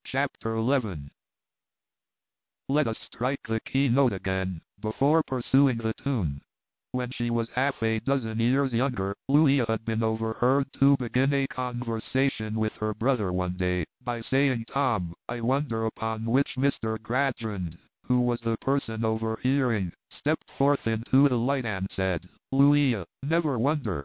Chapter 11. Let us strike the key note again, before pursuing the tune. When she was half a dozen years younger, Louisa had been overheard to begin a conversation with her brother one day, by saying, "Tom, I wonder," upon which Mr. Gradgrind, who was the person overhearing, stepped forth into the light and said, "Louisa, never wonder."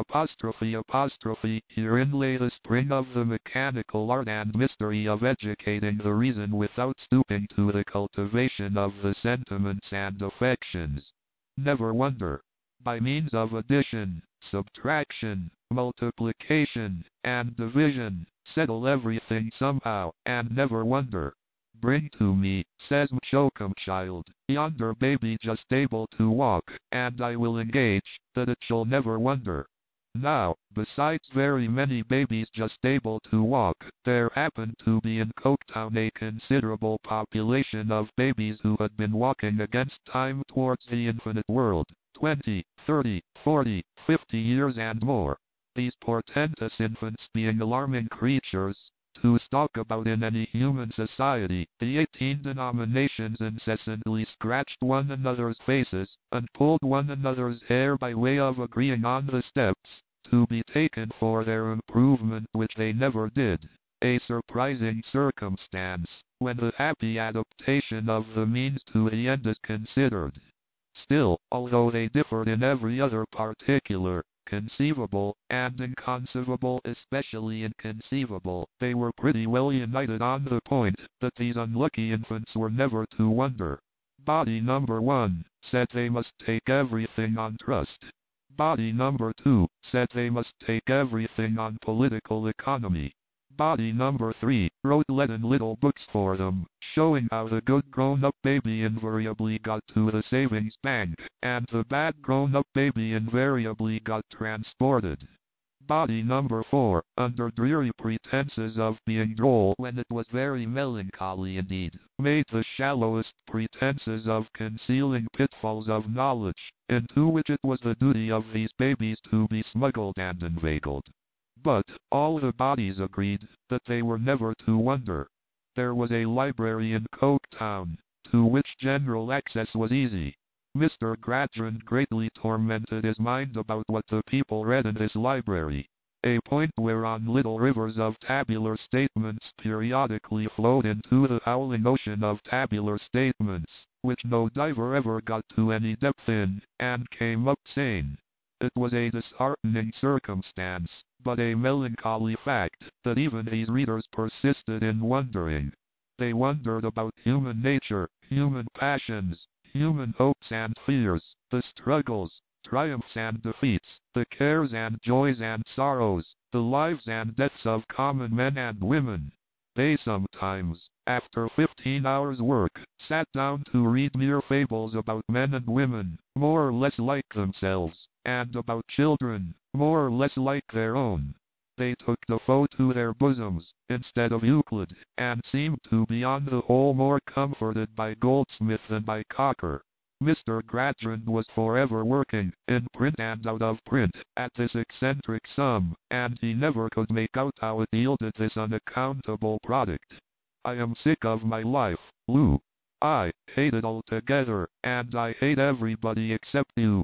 Herein lay the spring of the mechanical art and mystery of educating the reason without stooping to the cultivation of the sentiments and affections. Never wonder. By means of addition, subtraction, multiplication, and division, settle everything somehow, and never wonder. "Bring to me," says M'Choakumchild, "yonder baby just able to walk, and I will engage that it shall never wonder." Now, besides very many babies just able to walk, there happened to be in Coketown a considerable population of babies who had been walking against time towards the infinite world, 20, 30, 40, 50 years and more. These portentous infants being alarming creatures, to stalk about in any human society, the 18 denominations incessantly scratched one another's faces, and pulled one another's hair by way of agreeing on the steps to be taken for their improvement, which they never did. A surprising circumstance, when the happy adaptation of the means to the end is considered. Still, although they differed in every other particular, conceivable, and inconceivable, especially inconceivable, they were pretty well united on the point that these unlucky infants were never to wonder. Body number 1 said they must take everything on trust. Body number 2 said they must take everything on political economy. Body number 3 wrote leaden little books for them, showing how the good grown-up baby invariably got to the savings bank, and the bad grown-up baby invariably got transported. Body number 4, under dreary pretenses of being droll when it was very melancholy indeed, made the shallowest pretenses of concealing pitfalls of knowledge, into which it was the duty of these babies to be smuggled and inveigled. But all the bodies agreed that they were never to wonder. There was a library in Coketown, to which general access was easy. Mr. Gradgrind greatly tormented his mind about what the people read in his library, a point whereon little rivers of tabular statements periodically flowed into the howling ocean of tabular statements, which no diver ever got to any depth in, and came up sane. It was a disheartening circumstance, but a melancholy fact, that even these readers persisted in wondering. They wondered about human nature, human passions, human hopes and fears, the struggles, triumphs and defeats, the cares and joys and sorrows, the lives and deaths of common men and women. They sometimes, after 15 hours' work, sat down to read mere fables about men and women, more or less like themselves, and about children, more or less like their own. They took Defoe to their bosoms, instead of Euclid, and seemed to be on the whole more comforted by Goldsmith than by Cocker. Mr. Gradgrind was forever working, in print and out of print, at this eccentric sum, and he never could make out how it yielded this unaccountable product. "I am sick of my life, Lou. I hate it altogether, and I hate everybody except you,"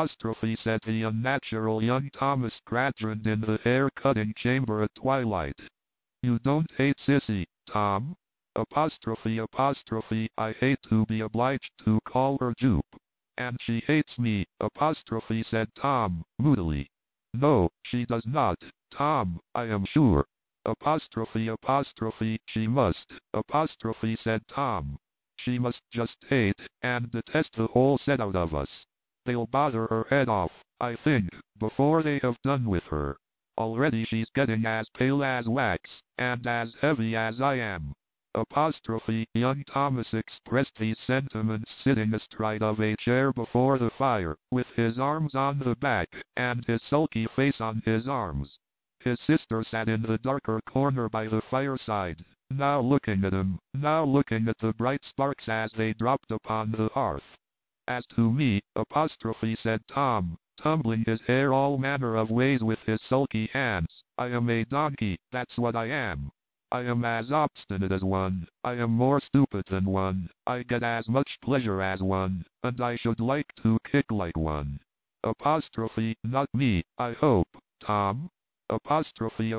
said the unnatural young Thomas Gradgrind in the hair-cutting chamber at twilight. "You don't hate Sissy, Tom?" "I hate to be obliged to call her Jupe." "And she hates me," said Tom, moodily. "No, she does not, Tom, I am sure." "She must," said Tom. "She must just hate and detest the whole set out of us. They'll bother her head off, I think, before they have done with her. Already she's getting as pale as wax, and as heavy as I am." Young Thomas expressed these sentiments sitting astride of a chair before the fire, with his arms on the back, and his sulky face on his arms. His sister sat in the darker corner by the fireside, now looking at him, now looking at the bright sparks as they dropped upon the hearth. "As to me," said Tom, tumbling his hair all manner of ways with his sulky hands, "I am a donkey, that's what I am. I am as obstinate as one. I am more stupid than one. I get as much pleasure as one, and I should like to kick like one. Apostrophe, not me, I hope, Tom. Apostrophe,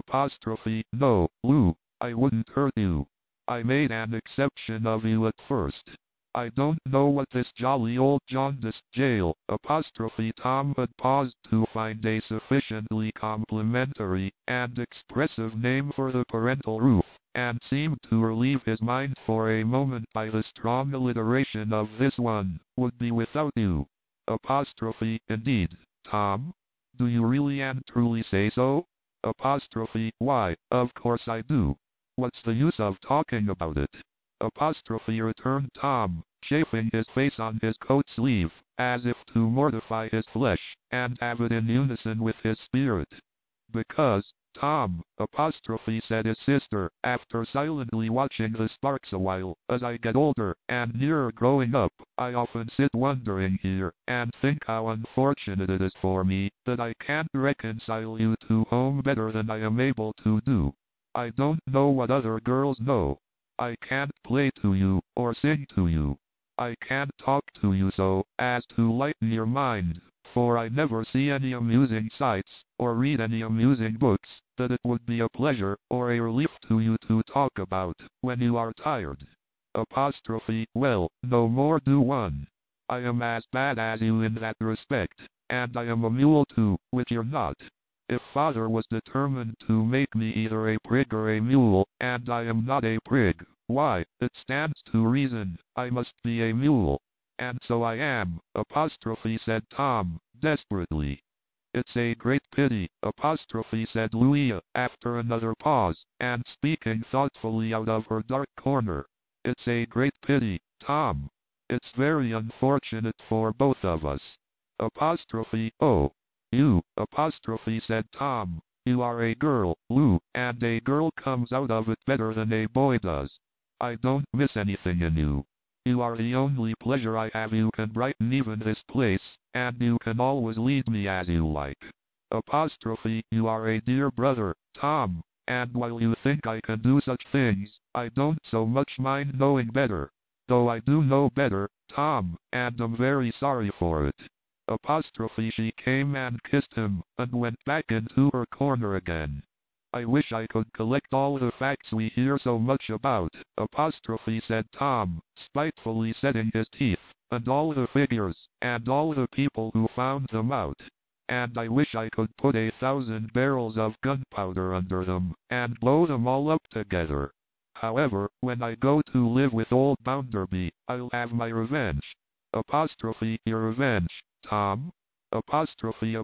no, Lou, I wouldn't hurt you. I made an exception of you at first. I don't know what this jolly old jaundiced jail, apostrophe Tom had paused to find a sufficiently complimentary and expressive name for the parental roof, and seemed to relieve his mind for a moment by the strong alliteration of this one, would be without you. Apostrophe, indeed, Tom? Do you really and truly say so? Apostrophe, why, of course I do. What's the use of talking about it? Apostrophe, returned Tom, chafing his face on his coat sleeve, as if to mortify his flesh, and have it in unison with his spirit. Because, Tom, apostrophe, said his sister, after silently watching the sparks a while, as I get older, and nearer growing up, I often sit wondering here, and think how unfortunate it is for me, that I can't reconcile you to home better than I am able to do. I don't know what other girls know. I can't play to you, or sing to you. I can't talk to you so as to lighten your mind, for I never see any amusing sights, or read any amusing books, that it would be a pleasure or a relief to you to talk about, when you are tired. Apostrophe, well, no more do one. I am as bad as you in that respect, and I am a mule too, which you're not. If father was determined to make me either a prig or a mule, and I am not a prig, why, it stands to reason, I must be a mule. And so I am, apostrophe, said Tom, desperately. It's a great pity, apostrophe, said Louisa, after another pause, and speaking thoughtfully out of her dark corner. It's a great pity, Tom. It's very unfortunate for both of us. Apostrophe, oh. You, apostrophe, said Tom. You are a girl, Lou, and a girl comes out of it better than a boy does. I don't miss anything in you. You are the only pleasure I have. You can brighten even this place, and you can always lead me as you like. Apostrophe, you are a dear brother, Tom, and while you think I can do such things, I don't so much mind knowing better. Though I do know better, Tom, and am very sorry for it. Apostrophe, she came and kissed him, and went back into her corner again. I wish I could collect all the facts we hear so much about, apostrophe, said Tom, spitefully setting his teeth, and all the figures, and all the people who found them out. And I wish I could put 1,000 barrels of gunpowder under them, and blow them all up together. However, when I go to live with old Bounderby, I'll have my revenge. Apostrophe, your revenge, Tom? Apostrophe,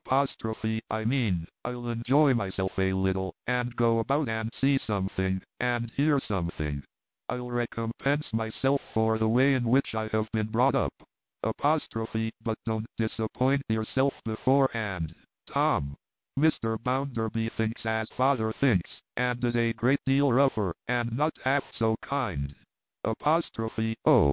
I mean, I'll enjoy myself a little, and go about and see something, and hear something. I'll recompense myself for the way in which I have been brought up. Apostrophe, but don't disappoint yourself beforehand, Tom. Mr. Bounderby thinks as father thinks, and is a great deal rougher, and not half so kind. Apostrophe, oh.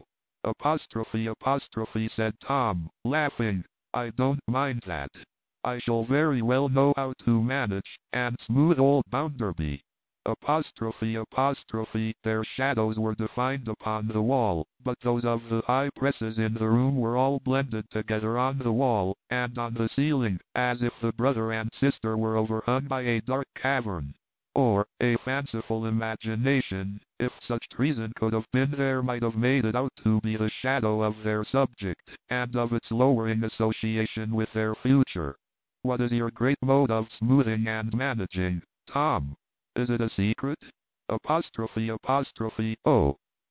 Apostrophe, said Tom, laughing. I don't mind that. I shall very well know how to manage, and smooth old Bounderby. Apostrophe, their shadows were defined upon the wall, but those of the high presses in the room were all blended together on the wall, and on the ceiling, as if the brother and sister were overhung by a dark cavern. Or, a fanciful imagination, if such reason could have been there, might have made it out to be the shadow of their subject, and of its lowering association with their future. What is your great mode of smoothing and managing, Tom? Is it a secret? Apostrophe, oh.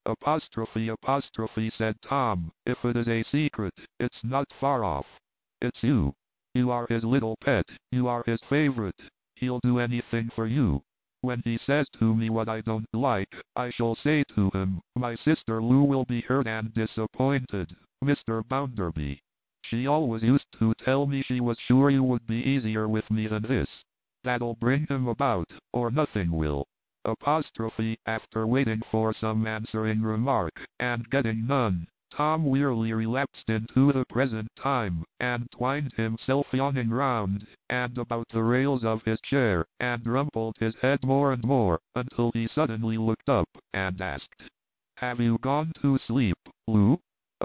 Apostrophe, said Tom, if it is a secret, it's not far off. It's you. You are his little pet, you are his favorite. He'll do anything for you. When he says to me what I don't like, I shall say to him, my sister Lou will be hurt and disappointed, Mr. Bounderby. She always used to tell me she was sure you would be easier with me than this. That'll bring him about, or nothing will. Apostrophe, after waiting for some answering remark, and getting none, Tom wearily relapsed into the present time, and twined himself yawning round and about the rails of his chair, and rumpled his head more and more, until he suddenly looked up, and asked, "Have you gone to sleep, Lou?"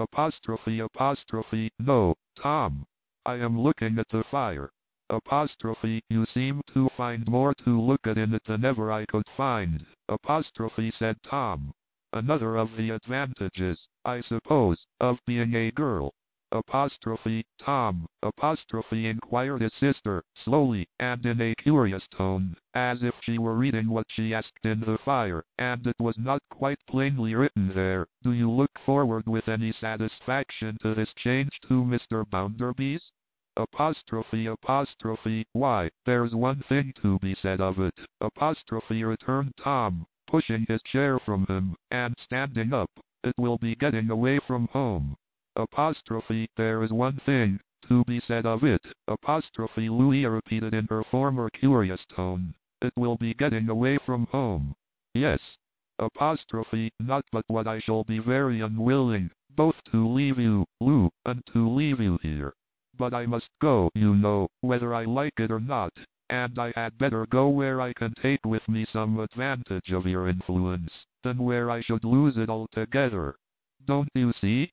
No, Tom. I am looking at the fire. You seem to find more to look at in it than ever I could find, said Tom. Another of the advantages, I suppose, of being a girl. Tom, inquired his sister, slowly, and in a curious tone, as if she were reading what she asked in the fire, and it was not quite plainly written there. Do you look forward with any satisfaction to this change to Mr. Bounderby's? Why, there's one thing to be said of it, returned Tom, pushing his chair from him, and standing up. It will be getting away from home. There is one thing to be said of it, Louisa repeated in her former curious tone. It will be getting away from home. Yes. Not but what I shall be very unwilling, both to leave you, Lou, and to leave you here. But I must go, you know, whether I like it or not, and I had better go where I can take with me some advantage of your influence, than where I should lose it altogether. Don't you see?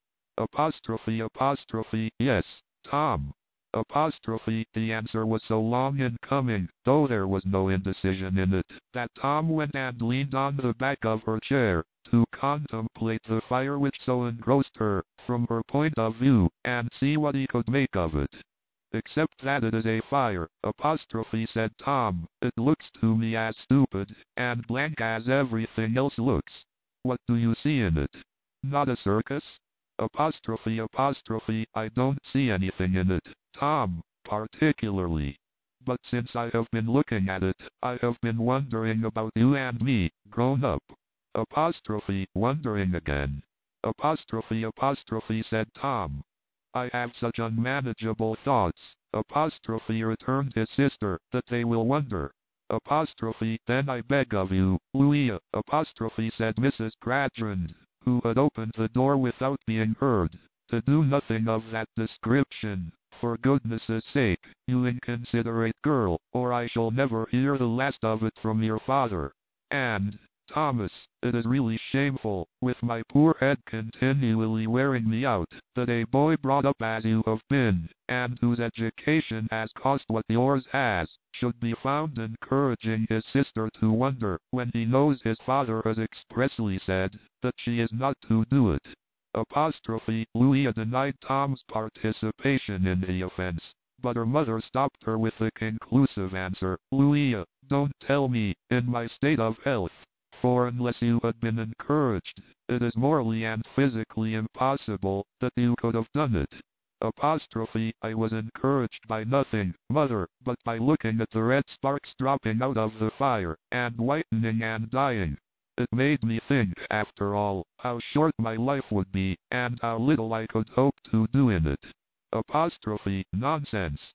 Yes, Tom. The answer was so long in coming, though there was no indecision in it, that Tom went and leaned on the back of her chair, to contemplate the fire which so engrossed her, from her point of view, and see what he could make of it. Except that it is a fire, said Tom, it looks to me as stupid, and blank as everything else looks. What do you see in it? Not a circus? I don't see anything in it, Tom, particularly. But since I have been looking at it, I have been wondering about you and me, grown up. Wondering again. Said Tom. I have such unmanageable thoughts, returned his sister, that they will wonder. Then I beg of you, Louisa, said Mrs. Gradgrind, who had opened the door without being heard, to do nothing of that description, for goodness' sake, you inconsiderate girl, or I shall never hear the last of it from your father. And, Thomas, it is really shameful, with my poor head continually wearing me out, that a boy brought up as you have been, and whose education has cost what yours has, should be found encouraging his sister to wonder, when he knows his father has expressly said, that she is not to do it. Louisa denied Tom's participation in the offense, but her mother stopped her with the conclusive answer, Louisa, don't tell me, in my state of health. For unless you had been encouraged, it is morally and physically impossible that you could have done it. I was encouraged by nothing, mother, but by looking at the red sparks dropping out of the fire, and whitening and dying. It made me think, after all, how short my life would be, and how little I could hope to do in it. Nonsense.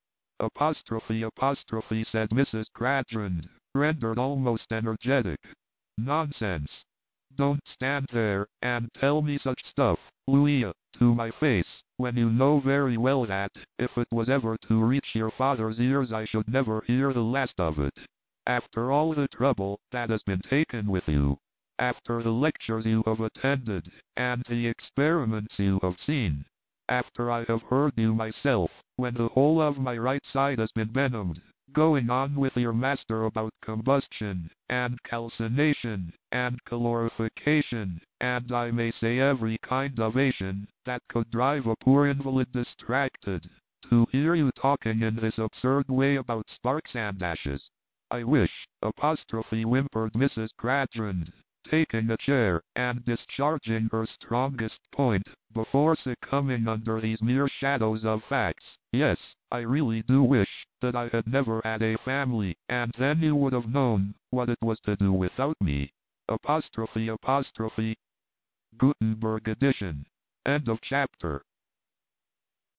Said Mrs. Gradgrind, rendered almost energetic. Nonsense. Don't stand there and tell me such stuff, Louisa, to my face, when you know very well that, if it was ever to reach your father's ears, I should never hear the last of it. After all the trouble that has been taken with you, after the lectures you have attended, and the experiments you have seen, after I have heard you myself, when the whole of my right side has been venomed, going on with your master about combustion, and calcination, and calorification, and I may say every kind of ation that could drive a poor invalid distracted, to hear you talking in this absurd way about sparks and ashes. I wish, whimpered Mrs. Gradgrind, taking a chair, and discharging her strongest point, before succumbing under these mere shadows of facts. Yes, I really do wish that I had never had a family, and then you would have known what it was to do without me. Gutenberg edition. End of chapter.